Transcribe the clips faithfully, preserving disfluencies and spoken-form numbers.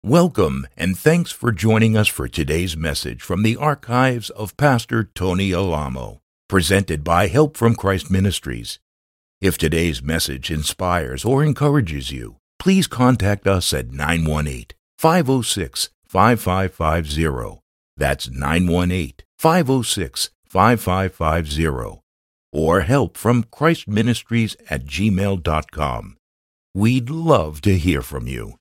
Welcome, and thanks for joining us for today's message from the archives of Pastor Tony Alamo, presented by Help from Christ Ministries. If today's message inspires or encourages you, please contact us at nine one eight, five oh six, five five five zero. That's nine one eight, five oh six, five five five zero. Or help from Christ Ministries at gmail dot com. We'd love to hear from you.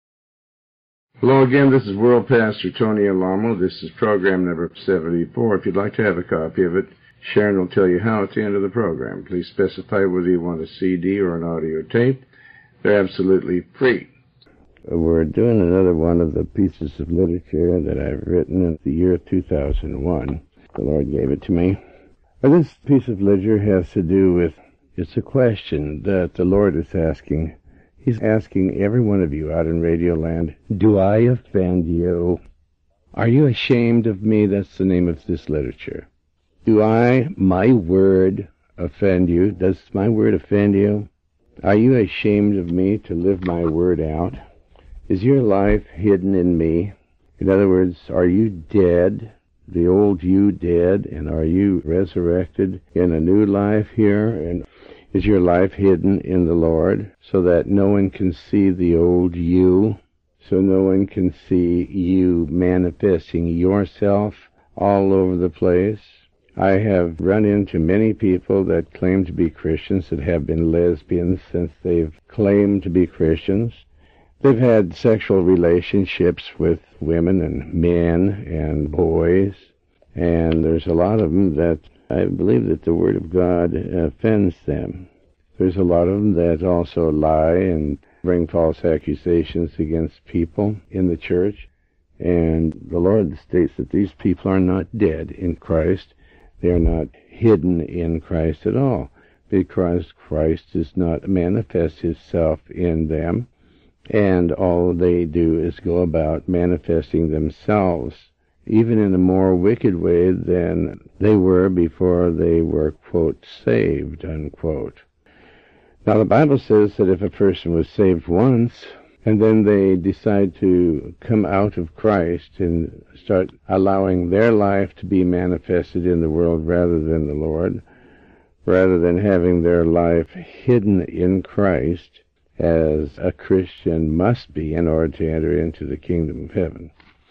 Hello again, this is World Pastor Tony Alamo. This is program number seventy-four. If you'd like to have a copy of it, Sharon will tell you how at the end of the program. Please specify whether you want a C D or an audio tape. They're absolutely free. We're doing another one of the pieces of literature that I've written in the year two thousand one. The Lord gave it to me. This piece of literature has to do with, it's a question that the Lord is asking. He's asking every one of you out in Radio Land, do I offend you? Are you ashamed of me? That's the name of this literature. Do I, my word, offend you? Does my word offend you? Are you ashamed of me to live my word out? Is your life hidden in me? In other words, are you dead, the old you dead, and are you resurrected in a new life here? And is your life hidden in the Lord so that no one can see the old you, so no one can see you manifesting yourself all over the place? I have run into many people that claim to be Christians that have been lesbians since they've claimed to be Christians. They've had sexual relationships with women and men and boys, and there's a lot of them that I believe that the Word of God offends them. There's a lot of them that also lie and bring false accusations against people in the church. And the Lord states that these people are not dead in Christ. They are not hidden in Christ at all, because Christ does not manifest Himself in them, and all they do is go about manifesting themselves, even in a more wicked way than they were before they were, quote, saved, unquote. Now, the Bible says that if a person was saved once, and then they decide to come out of Christ and start allowing their life to be manifested in the world rather than the Lord, rather than having their life hidden in Christ, as a Christian must be in order to enter into the kingdom of heaven.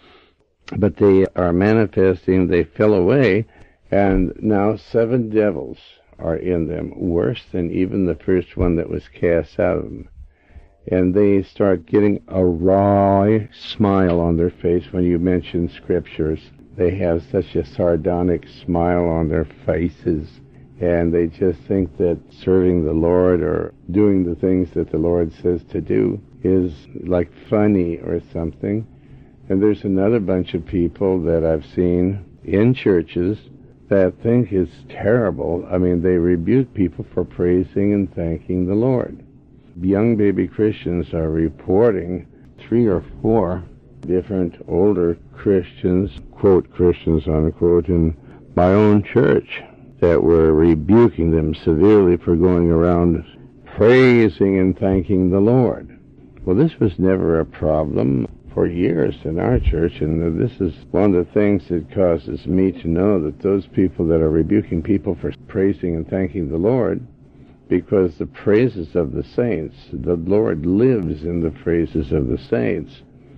But they are manifesting, they fell away, and now seven devils are in them, worse than even the first one that was cast out of them. And they start getting a wry smile on their face when you mention scriptures. They have such a sardonic smile on their faces, and they just think that serving the Lord or doing the things that the Lord says to do is like funny or something. And there's another bunch of people that I've seen in churches that think it's terrible. I mean, they rebuke people for praising and thanking the Lord. Young baby Christians are reporting three or four different older Christians, quote, Christians, unquote, in my own church that were rebuking them severely for going around praising and thanking the Lord. Well, this was never a problem for years in our church, and this is one of the things that causes me to know that those people that are rebuking people for praising and thanking the Lord, because the praises of the saints, the Lord lives in the praises of the saints.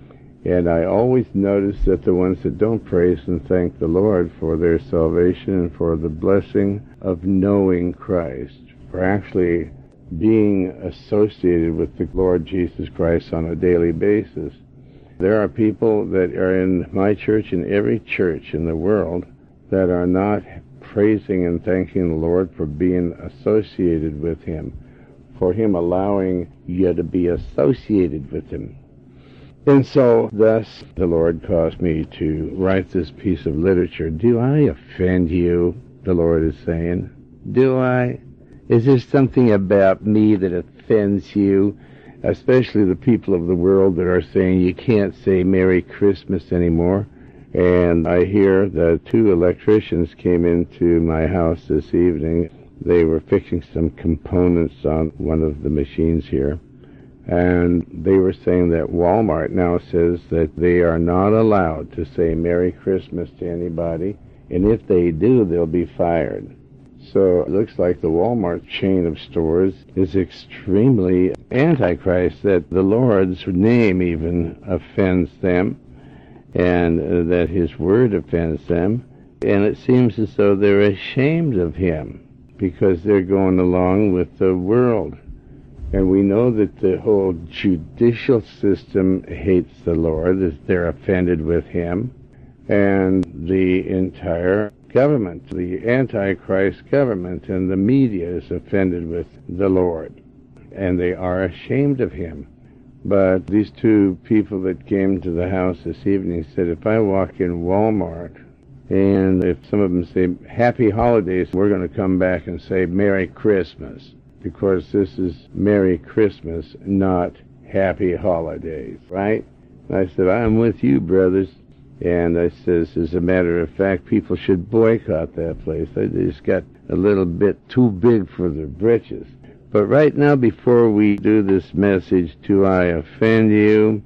And I always notice that the ones that don't praise and thank the Lord for their salvation and for the blessing of knowing Christ, for actually being associated with the Lord Jesus Christ on a daily basis. There are people that are in my church, in every church in the world, that are not praising and thanking the Lord for being associated with Him, for Him allowing you to be associated with Him. And so, thus, the Lord caused me to write this piece of literature. Do I offend you? The Lord is saying. Do I? Is there something about me that offends you? Especially the people of the world that are saying you can't say Merry Christmas anymore. And I hear that two electricians came into my house this evening. They were fixing some components on one of the machines here. And they were saying that Walmart now says that they are not allowed to say Merry Christmas to anybody, and if they do, they'll be fired. So it looks like the Walmart chain of stores is extremely antichrist, that the Lord's name even offends them, and uh, that his word offends them. And it seems as though they're ashamed of him because they're going along with the world. And we know that the whole judicial system hates the Lord, that they're offended with him, and the entire government, the Antichrist government, and the media is offended with the Lord, and they are ashamed of him. But these two people that came to the house this evening said, if I walk in Walmart, and if some of them say, Happy Holidays, we're going to come back and say, Merry Christmas, because this is Merry Christmas, not Happy Holidays, right? And I said, I'm with you, brothers. And I says, as a matter of fact, people should boycott that place. They just got a little bit too big for their britches. But right now, before we do this message, do I offend you?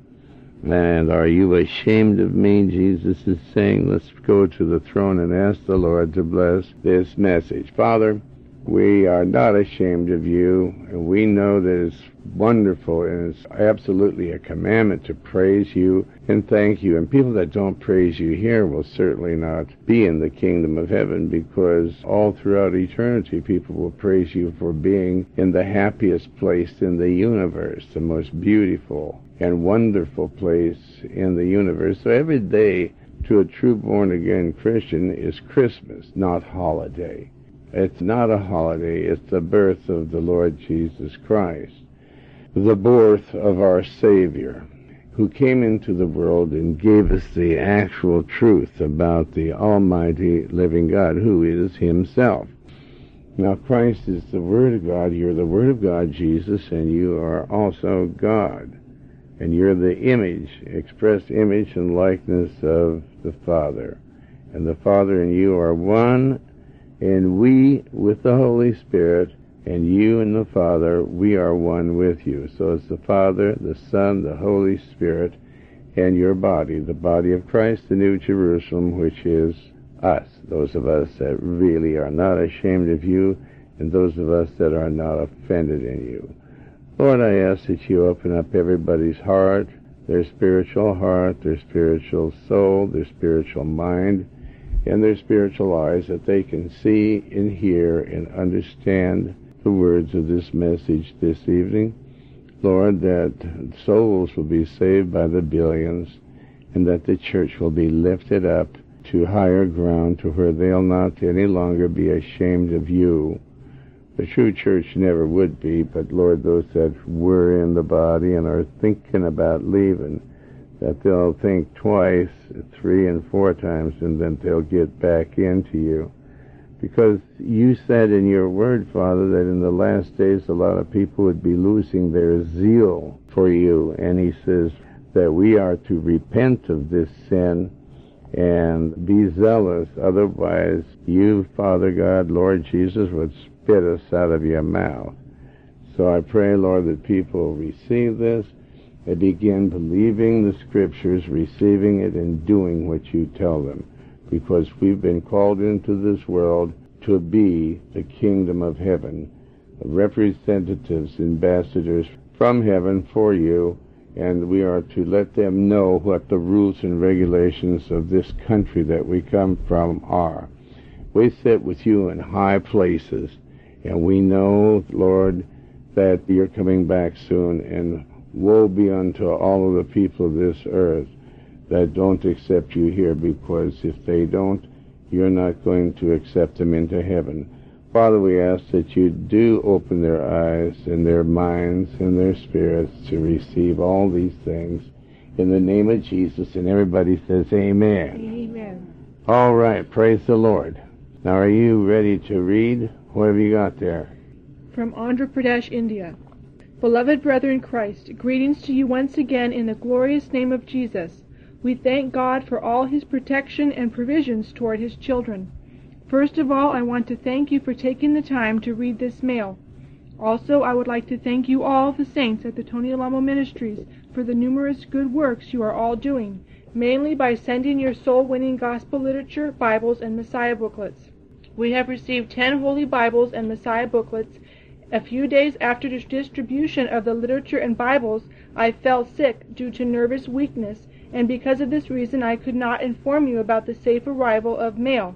And are you ashamed of me? Jesus is saying, let's go to the throne and ask the Lord to bless this message. Father, we are not ashamed of you, and we know that it's wonderful and it's absolutely a commandment to praise you and thank you. And people that don't praise you here will certainly not be in the kingdom of heaven, because all throughout eternity people will praise you for being in the happiest place in the universe, the most beautiful and wonderful place in the universe. So every day to a true born-again Christian is Christmas, not holiday. It's not a holiday, it's the birth of the Lord Jesus Christ, the birth of our Savior, who came into the world and gave us the actual truth about the almighty living God, who is himself. Now, Christ is the Word of God. You're the Word of God, Jesus, and you are also God. And you're the image, express image and likeness of the Father. And the Father and you are one, and we with the Holy Spirit, and you and the Father, we are one with you. So it's the Father, the Son, the Holy Spirit, and your body, the body of Christ, the New Jerusalem, which is us, those of us that really are not ashamed of you, and those of us that are not offended in you. Lord, I ask that you open up everybody's heart, their spiritual heart, their spiritual soul, their spiritual mind, and their spiritual eyes, that they can see and hear and understand the words of this message this evening. Lord, that souls will be saved by the billions, and that the church will be lifted up to higher ground, to where they'll not any longer be ashamed of you. The true church never would be, but Lord, those that were in the body and are thinking about leaving, that they'll think twice, three and four times, and then they'll get back into you. Because you said in your word, Father, that in the last days a lot of people would be losing their zeal for you. And he says that we are to repent of this sin and be zealous. Otherwise, you, Father God, Lord Jesus, would spit us out of your mouth. So I pray, Lord, that people receive this. They begin believing the Scriptures, receiving it, and doing what you tell them. Because we've been called into this world to be the kingdom of heaven, representatives, ambassadors from heaven for you, and we are to let them know what the rules and regulations of this country that we come from are. We sit with you in high places, and we know, Lord, that you're coming back soon, and woe be unto all of the people of this earth that don't accept you here, because if they don't, you're not going to accept them into heaven. Father, we ask that you do open their eyes and their minds and their spirits to receive all these things in the name of Jesus. And everybody says amen. Amen. All right, praise the Lord. Now, are you ready to read? What have you got there? From Andhra Pradesh, India. Beloved brethren in Christ, greetings to you once again in the glorious name of Jesus. We thank God for all his protection and provisions toward his children. First of all, I want to thank you for taking the time to read this mail. Also, I would like to thank you all, the saints at the Tony Alamo Ministries, for the numerous good works you are all doing, mainly by sending your soul-winning gospel literature, Bibles, and Messiah booklets. We have received ten Holy Bibles and Messiah booklets. A few days after the distribution of the literature and Bibles, I fell sick due to nervous weakness, and because of this reason I could not inform you about the safe arrival of mail.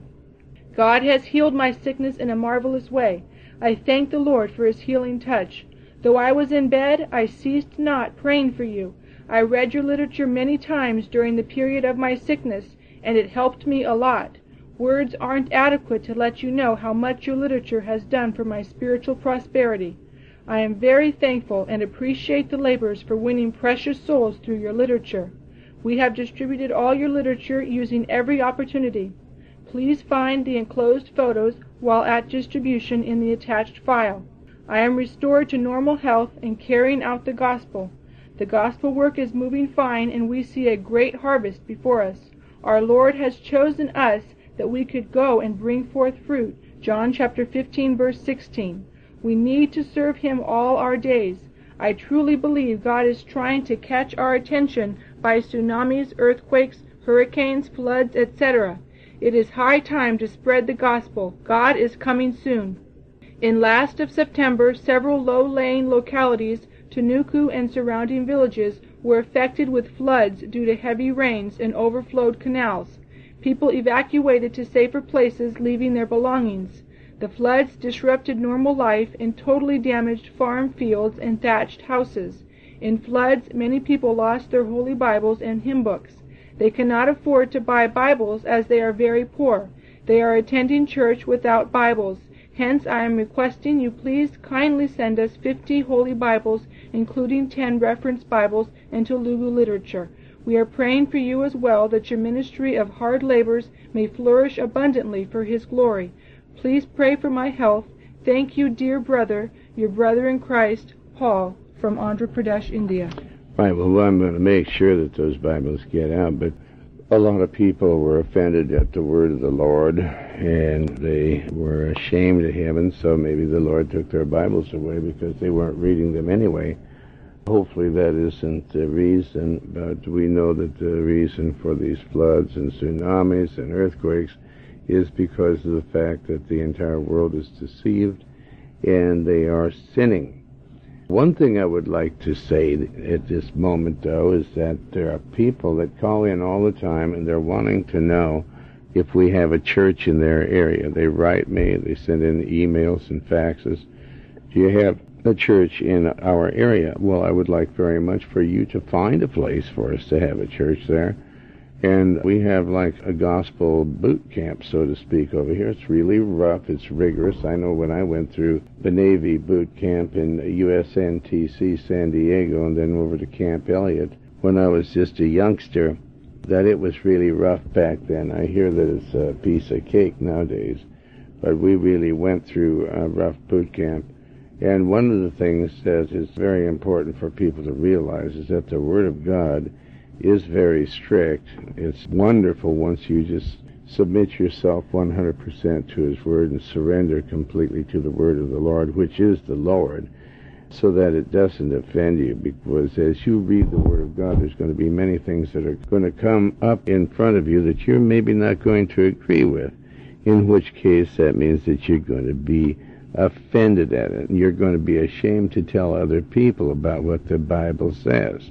God has healed my sickness in a marvelous way. I thank the Lord for His healing touch. Though I was in bed, I ceased not praying for you. I read your literature many times during the period of my sickness, and it helped me a lot. Words aren't adequate to let you know how much your literature has done for my spiritual prosperity. I am very thankful and appreciate the labors for winning precious souls through your literature. We have distributed all your literature using every opportunity. Please find the enclosed photos while at distribution in the attached file. I am restored to normal health and carrying out the gospel. The gospel work is moving fine, and we see a great harvest before us. Our Lord has chosen us that we could go and bring forth fruit. John chapter fifteen, verse sixteen. We need to serve Him all our days. I truly believe God is trying to catch our attention by tsunamis, earthquakes, hurricanes, floods, et cetera. It is high time to spread the gospel. God is coming soon. In last of September, several low-lying localities, Tunuku and surrounding villages, were affected with floods due to heavy rains and overflowed canals. People evacuated to safer places, leaving their belongings. The floods disrupted normal life and totally damaged farm fields and thatched houses. In floods, many people lost their holy Bibles and hymn books. They cannot afford to buy Bibles as they are very poor. They are attending church without Bibles. Hence, I am requesting you please kindly send us fifty Holy Bibles, including ten reference Bibles and Telugu literature. We are praying for you as well, that your ministry of hard labors may flourish abundantly for His glory. Please pray for my health. Thank you, dear brother, your brother in Christ, Paul, from Andhra Pradesh, India. Right, well, I'm going to make sure that those Bibles get out, but a lot of people were offended at the word of the Lord, and they were ashamed of Him, and so maybe the Lord took their Bibles away because they weren't reading them anyway. Hopefully that isn't the reason, but we know that the reason for these floods and tsunamis and earthquakes is because of the fact that the entire world is deceived and they are sinning. One thing I would like to say at this moment, though, is that there are people that call in all the time and they're wanting to know if we have a church in their area. They write me, they send in emails and faxes. Do you have a church in our area? Well, I would like very much for you to find a place for us to have a church there. And we have like a gospel boot camp, so to speak, over here. It's really rough. It's rigorous. I know when I went through the Navy boot camp in U S N T C San Diego and then over to Camp Elliott when I was just a youngster, that it was really rough back then. I hear that it's a piece of cake nowadays, but we really went through a rough boot camp. And one of the things that is very important for people to realize is that the Word of God is very strict. It's wonderful once you just submit yourself one hundred percent to His Word and surrender completely to the Word of the Lord, which is the Lord, so that it doesn't offend you. Because as you read the Word of God, there's going to be many things that are going to come up in front of you that you're maybe not going to agree with, in which case that means that you're going to be offended at it, and you're going to be ashamed to tell other people about what the Bible says.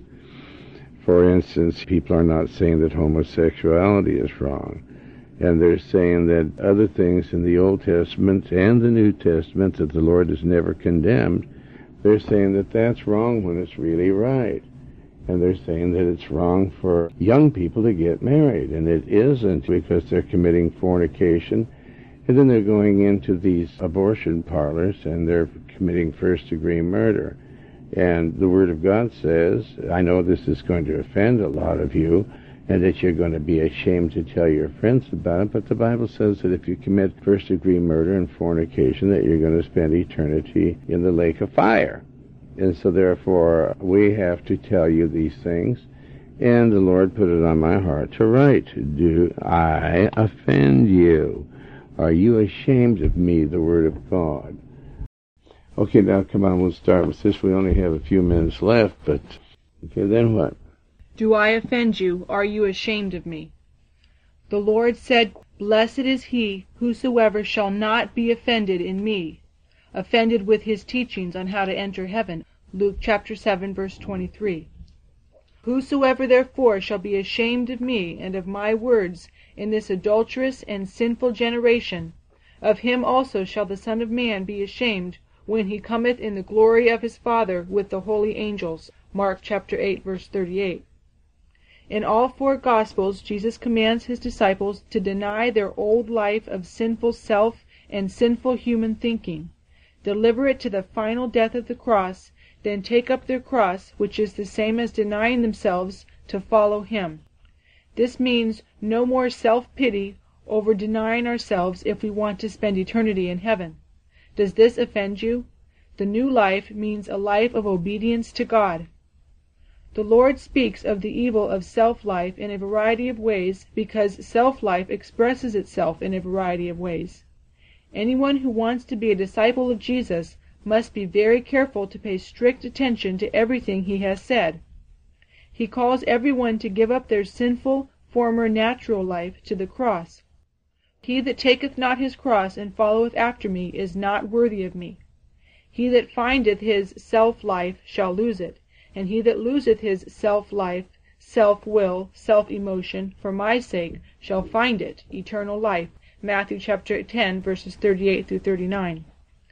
For instance, people are not saying that homosexuality is wrong, and they're saying that other things in the Old Testament and the New Testament that the Lord has never condemned, they're saying that that's wrong when it's really right. And they're saying that it's wrong for young people to get married, and it isn't, because they're committing fornication, and then they're going into these abortion parlors and they're committing first-degree murder. And the Word of God says, I know this is going to offend a lot of you, and that you're going to be ashamed to tell your friends about it, but the Bible says that if you commit first-degree murder and fornication, that you're going to spend eternity in the lake of fire. And so therefore, we have to tell you these things, and the Lord put it on my heart to write, do I offend you? Are you ashamed of me, the Word of God? Okay, now come on, we'll start with this. We only have a few minutes left, but okay, then what? Do I offend you? Are you ashamed of me? The Lord said, Blessed is he whosoever shall not be offended in me, offended with his teachings on how to enter heaven. Luke chapter seven, verse twenty-three. Whosoever therefore shall be ashamed of me and of my words in this adulterous and sinful generation, of him also shall the Son of Man be ashamed when he cometh in the glory of his Father with the holy angels. Mark chapter eight, verse thirty-eight. In all four Gospels, Jesus commands his disciples to deny their old life of sinful self and sinful human thinking, deliver it to the final death of the cross, then take up their cross, which is the same as denying themselves, to follow him. This means no more self-pity over denying ourselves if we want to spend eternity in heaven. Does this offend you? The new life means a life of obedience to God. The Lord speaks of the evil of self-life in a variety of ways because self-life expresses itself in a variety of ways. Anyone who wants to be a disciple of Jesus must be very careful to pay strict attention to everything he has said. He calls everyone to give up their sinful, former natural life to the cross. He that taketh not his cross and followeth after me is not worthy of me. He that findeth his self-life shall lose it, and he that loseth his self-life, self-will, self-emotion, for my sake, shall find it, eternal life. Matthew chapter ten, verses thirty-eight through thirty-nine.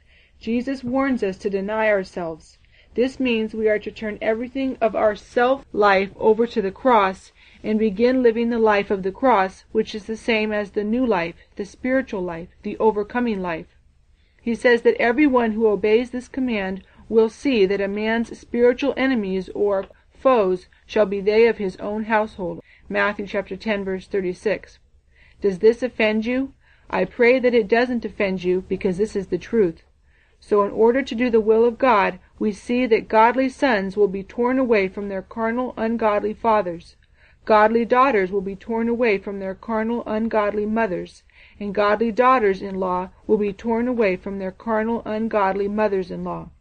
Jesus warns us to deny ourselves. This means we are to turn everything of our self-life over to the cross and begin living the life of the cross, which is the same as the new life, the spiritual life, the overcoming life. He says that everyone who obeys this command will see that a man's spiritual enemies or foes shall be they of his own household. Matthew chapter ten, verse thirty-six. Does this offend you? I pray that it doesn't offend you, because this is the truth. So in order to do the will of God, we see that godly sons will be torn away from their carnal, ungodly fathers. Godly daughters will be torn away from their carnal, ungodly mothers, and godly daughters-in-law will be torn away from their carnal, ungodly mothers-in-law.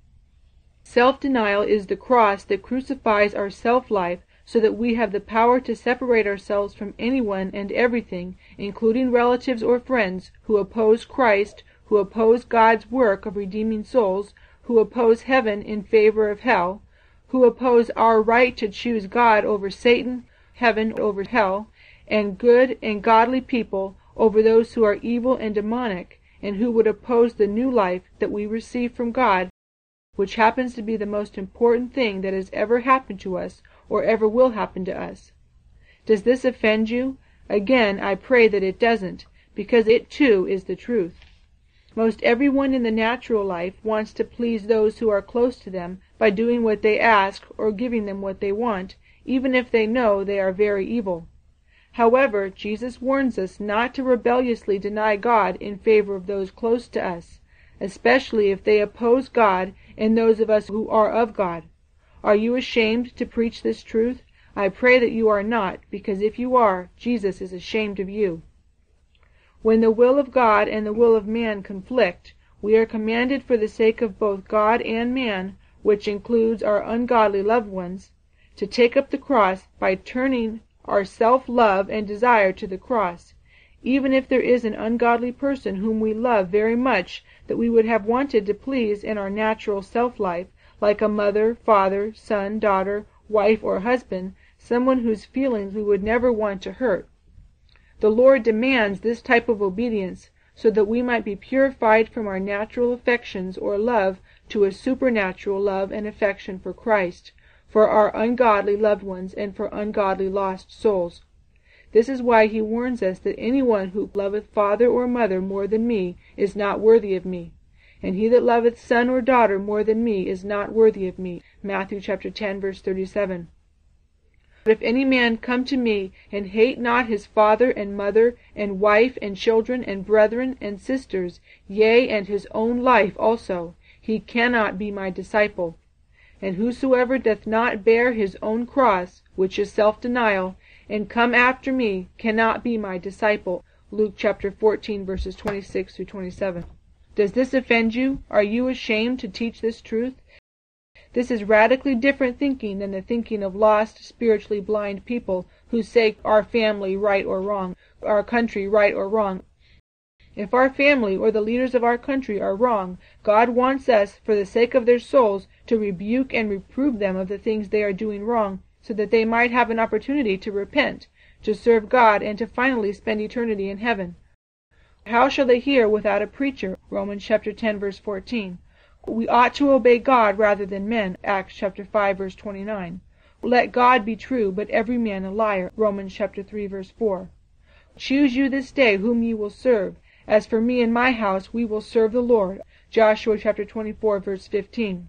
Self-denial is the cross that crucifies our self-life so that we have the power to separate ourselves from anyone and everything, including relatives or friends, who oppose Christ, who oppose God's work of redeeming souls, who oppose heaven in favor of hell, who oppose our right to choose God over Satan, heaven over hell, and good and godly people over those who are evil and demonic, and who would oppose the new life that we receive from God, which happens to be the most important thing that has ever happened to us or ever will happen to us. Does this offend you? Again, I pray that it doesn't, because it too is the truth. Most everyone in the natural life wants to please those who are close to them by doing what they ask or giving them what they want, even if they know they are very evil. However, Jesus warns us not to rebelliously deny God in favor of those close to us, especially if they oppose God and those of us who are of God. Are you ashamed to preach this truth? I pray that you are not, because if you are, Jesus is ashamed of you. When the will of God and the will of man conflict, we are commanded for the sake of both God and man, which includes our ungodly loved ones, to take up the cross by turning our self-love and desire to the cross, even if there is an ungodly person whom we love very much that we would have wanted to please in our natural self-life, like a mother, father, son, daughter, wife, or husband, someone whose feelings we would never want to hurt. The Lord demands this type of obedience so that we might be purified from our natural affections or love to a supernatural love and affection for Christ, for our ungodly loved ones, and for ungodly lost souls. This is why he warns us that anyone who loveth father or mother more than me is not worthy of me, and he that loveth son or daughter more than me is not worthy of me. Matthew chapter ten, verse thirty-seven. But if any man come to me, and hate not his father and mother, and wife, and children, and brethren, and sisters, yea, and his own life also, he cannot be my disciple. And whosoever doth not bear his own cross, which is self-denial, and come after me, cannot be my disciple. Luke chapter fourteen, verses twenty-six through twenty-seven. Does this offend you? Are you ashamed to teach this truth? This is radically different thinking than the thinking of lost, spiritually blind people who say our family right or wrong, our country right or wrong. If our family or the leaders of our country are wrong, God wants us, for the sake of their souls, to rebuke and reprove them of the things they are doing wrong, so that they might have an opportunity to repent, to serve God, and to finally spend eternity in heaven. How shall they hear without a preacher? Romans chapter ten, verse fourteen. We ought to obey God rather than men. Acts chapter five, verse twenty-nine. Let God be true, but every man a liar. Romans chapter three, verse four. Choose you this day whom ye will serve. As for me and my house, we will serve the Lord. Joshua chapter twenty-four, verse fifteen.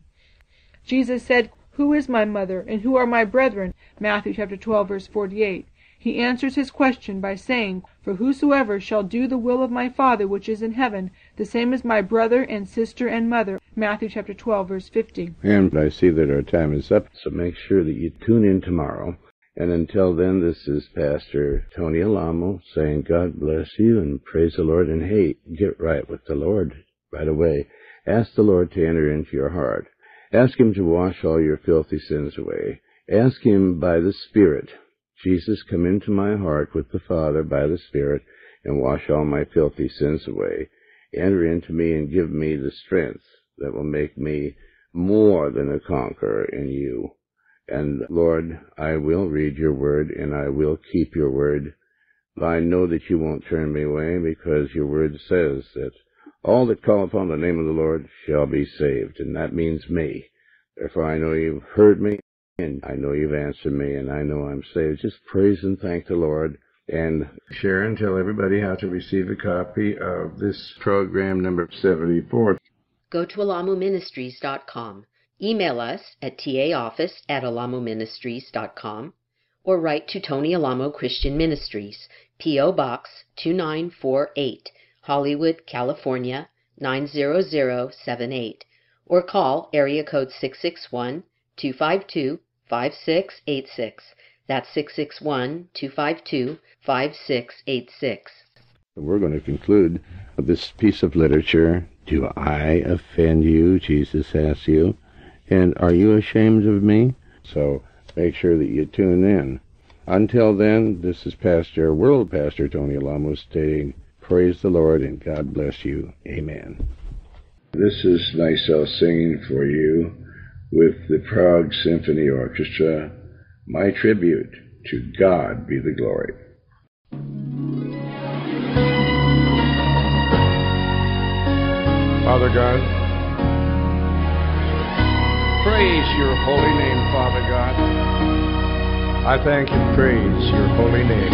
Jesus said, Who is my mother, and who are my brethren? Matthew chapter twelve, verse forty-eight. He answers his question by saying, For whosoever shall do the will of my Father which is in heaven, the same is my brother and sister and mother. Matthew chapter twelve, verse fifty. And I see that our time is up, so make sure that you tune in tomorrow. And until then, this is Pastor Tony Alamo saying God bless you and praise the Lord. And hey, get right with the Lord right away. Ask the Lord to enter into your heart. Ask Him to wash all your filthy sins away. Ask Him by the Spirit, Jesus, come into my heart with the Father by the Spirit and wash all my filthy sins away. Enter into me and give me the strength that will make me more than a conqueror in you. And Lord, I will read your word and I will keep your word. I know that you won't turn me away because your word says that all that call upon the name of the Lord shall be saved, and that means me. Therefore I know you've heard me, and I know you've answered me, and I know I'm saved. Just praise and thank the Lord. And Sharon, tell everybody how to receive a copy of this program number seventy-four. Go to alamo ministries dot com. Email us at taoffice at alamo ministries dot com or write to Tony Alamo Christian Ministries, P O. Box two nine four eight, Hollywood, California nine zero zero seven eight, or call area code six six one, two five two, five six eight six. That's six six one, two five two, five six eight six. We're going to conclude this piece of literature. Do I offend you? Jesus asks you. And are you ashamed of me? So make sure that you tune in. Until then, this is Pastor, World Pastor Tony Alamo stating, praise the Lord and God bless you. Amen. This is myself singing for you with the Prague Symphony Orchestra, my tribute to God be the glory. Father God, praise your holy name, Father God. I thank and praise your holy name.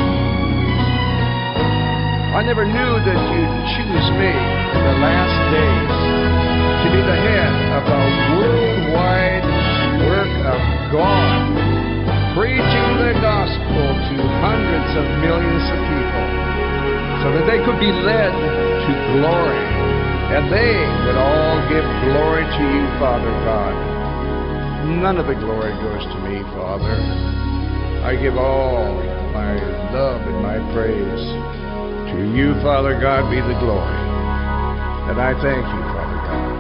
I never knew that you'd choose me in the last days to be the head of the worldwide work of God, preaching the gospel to hundreds of millions of people so that they could be led to glory, and they would all give glory to you, Father God. None of the glory goes to me, Father. I give all my love and my praise to you, Father God, be the glory. And I thank you, Father God.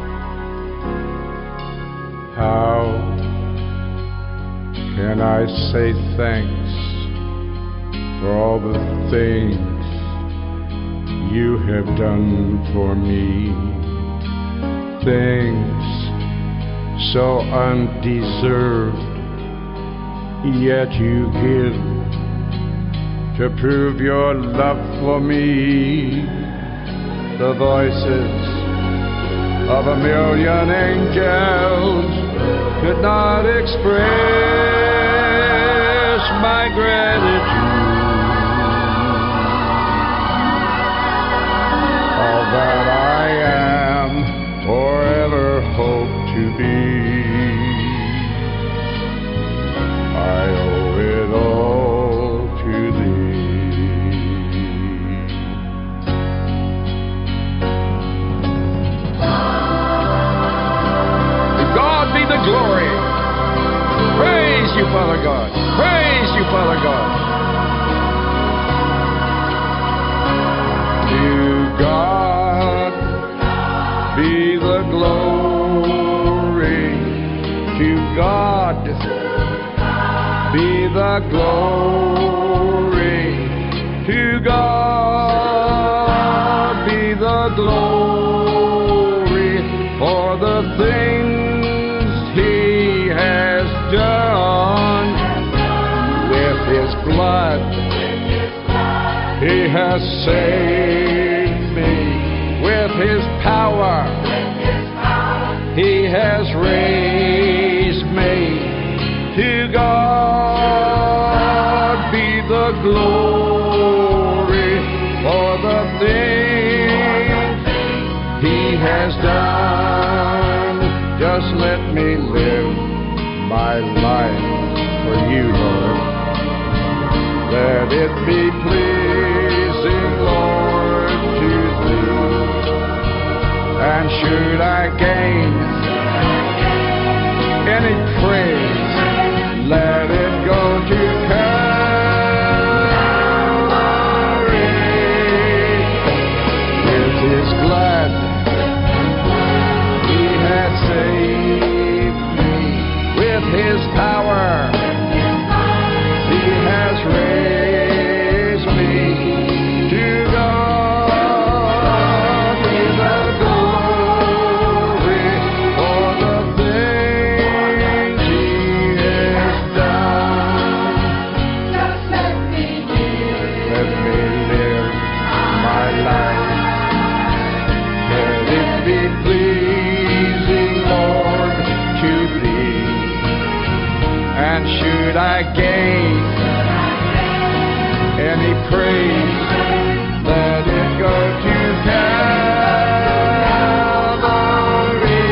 How can I say thanks for all the things you have done for me? Things so undeserved, yet you give to prove your love for me. The voices of a million angels could not express my gratitude. All that I am forever hope to be, I owe it all to thee. To God be the glory. Praise you, Father God. Praise you, Father God. God be the glory. To God be the glory for the things He has done. With His blood He has saved me. With His power He has raised me. To God be the glory for the things He has done. Just let me live my life for You, Lord. Let it be pleasing, Lord, to Thee. And should I gain any praise, let it go to Calvary. With His blood He had saved me. With His power He has raised me. To God be the glory for the things He has done. Just let me live. Let me live my life. Let it be pleasing, Lord, to Thee. And should I gain any praise, let it go to Calvary.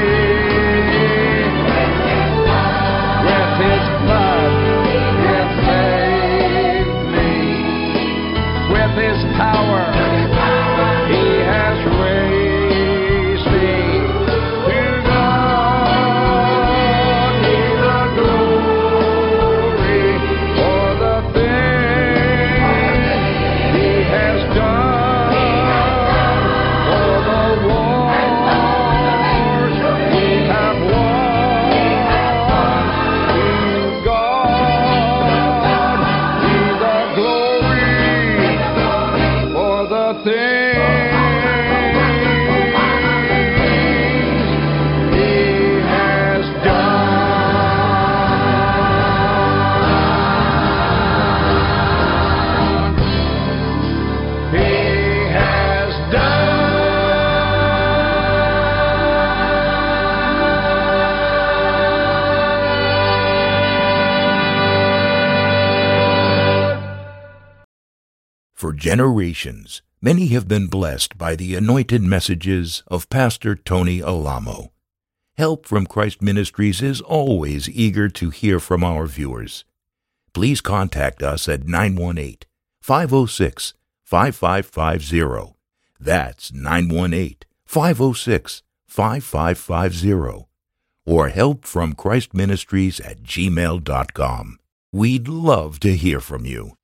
With His blood He has saved me. With His power He has raised me. To God be the glory for the things He has done. For the wars we have won. To God be the glory for the things He has done. He has done. For generations, many have been blessed by the anointed messages of Pastor Tony Alamo. Help from Christ Ministries is always eager to hear from our viewers. Please contact us at nine one eight, five oh six, five five five zero. That's nine one eight, five oh six, five five five zero. Or help from Christ Ministries at gmail dot com. We'd love to hear from you.